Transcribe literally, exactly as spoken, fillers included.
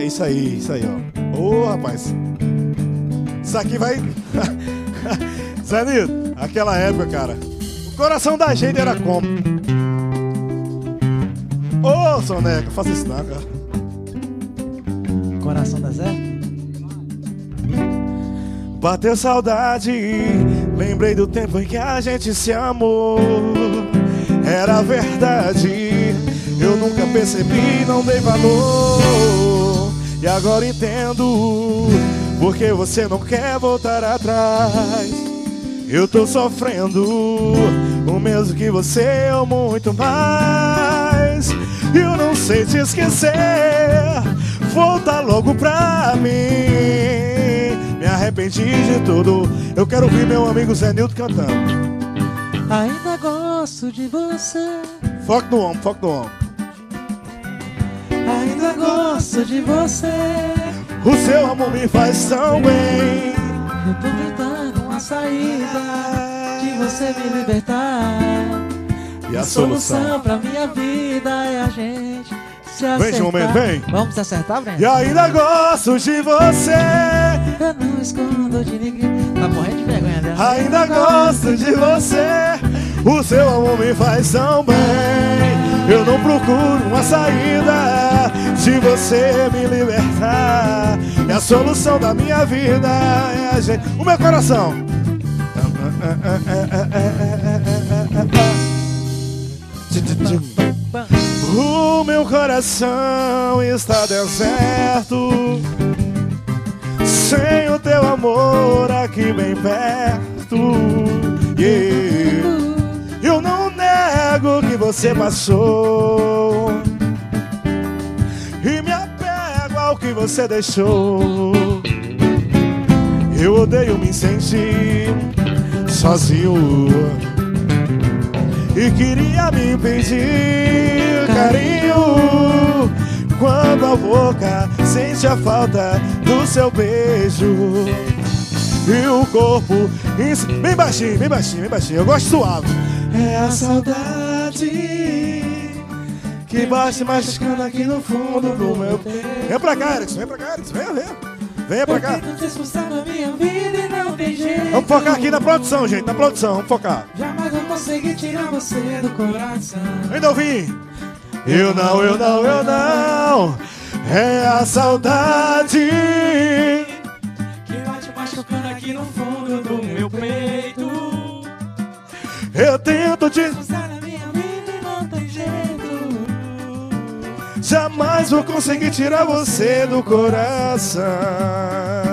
É isso aí, isso aí, ó. Ô, rapaz. Isso aqui vai... Zé Nilton, aquela época, cara, o coração da gente era como? Ô, oh, Soneca, faça isso não, cara. Coração da Zé? Bateu saudade, lembrei do tempo em que a gente se amou. Era verdade, eu nunca percebi, não dei valor. E agora entendo, porque você não quer voltar atrás. Eu tô sofrendo o mesmo que você ou muito mais. Eu não sei te esquecer, volta logo pra mim. Me arrependi de tudo. Eu quero ouvir meu amigo Zé Nilton cantando. Ainda gosto de você. Foco no ombro, foco no ombro. Ainda gosto de você. O seu amor me faz tão bem. Eu tô tentando uma saída de você me libertar. E a, a solução, solução pra minha vida é a gente se acertar. Vem, João Mendes, vem. Vamos se acertar, Breno? E ainda gosto de você. Eu não escondo de ninguém. Tá morrendo de vergonha dela. Ainda gosto de você. O seu amor me faz tão bem. Eu não procuro uma saída de você me libertar. É a solução da minha vida é a gente. O meu coração. O meu coração está deserto, sem o teu amor aqui bem perto. Yeah. Eu não nego que você passou e me apego ao que você deixou. Eu odeio me sentir sozinho e queria me pedir carinho quando a boca sente a falta do seu beijo. E o corpo bem baixinho, bem baixinho, bem baixinho. Eu gosto suave. É a saudade que bate machucando aqui no fundo do meu peito. Vem pra cá, Erickson, vem pra cá, Erickson. Vem, vem. Venha pra cá. Vamos focar aqui na produção, gente, na produção, vamos focar. Jamais eu consegui tirar você do coração. Ainda ouvi. Eu não, eu não, eu não. É a saudade que bate machucando aqui no fundo do meu peito. Eu tento te expulsar da minha vida e não tem jeito. Jamais vou conseguir tirar você do coração.